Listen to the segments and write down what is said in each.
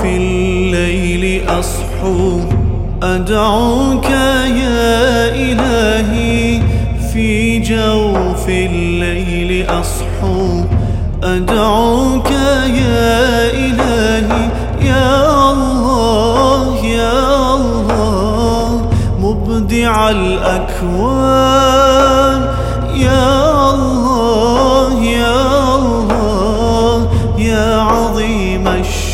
في الليل أصحو أدعوك يا إلهي، في جوف الليل أصحو أدعوك يا إلهي، يا الله يا الله مبدع الأكوان، يا الله يا الله يا عظيم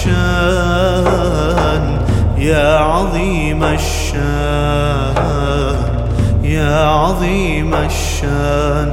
الشان، يا عظيم الشان، يا عظيم الشان.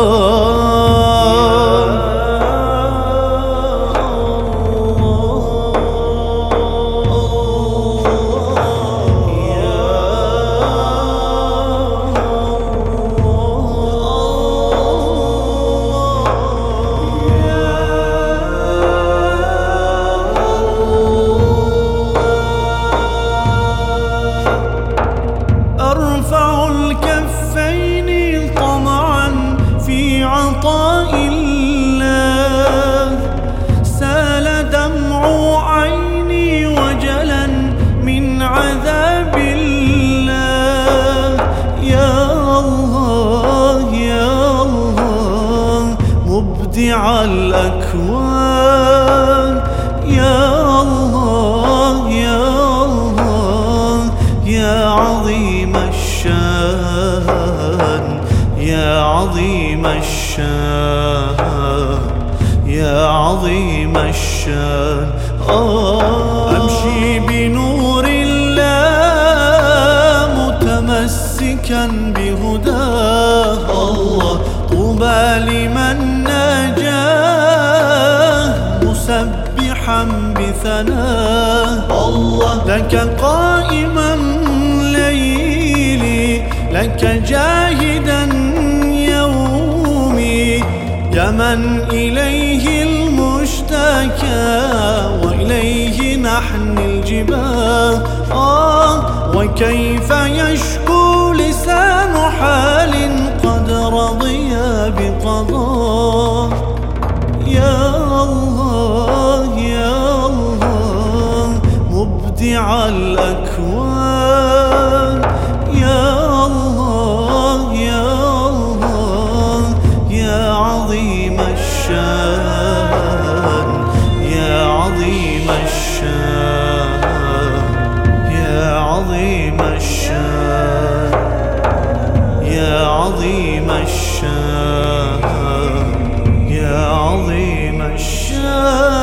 أرفع الكفين طمعا في عطاء الله، سال دمع عيني وجلا من عذاب الله، يا الله يا الله مبدع الأكوان، يا الله يا الله يا عظيم الشان، يا عظيم الشان، يا عظيم الشان. أمشي بنور الله متمسكا بهداه، الله طوبى لمن نجاه مسبحا بثناه، الله لك قائما ليلي، لك جاهدا يومي، يا من إليه المشتكى وإليه نحن الجباه. وكيف يشكو لسان حال قد رضي بقضاه، يا الله يا الله مبدع الأكوان، يا الله يا الله يا عظيم الشان، يا عظيم الشان، يا عظيم الشان، يا عظيم الشان، يا عظيم الشان.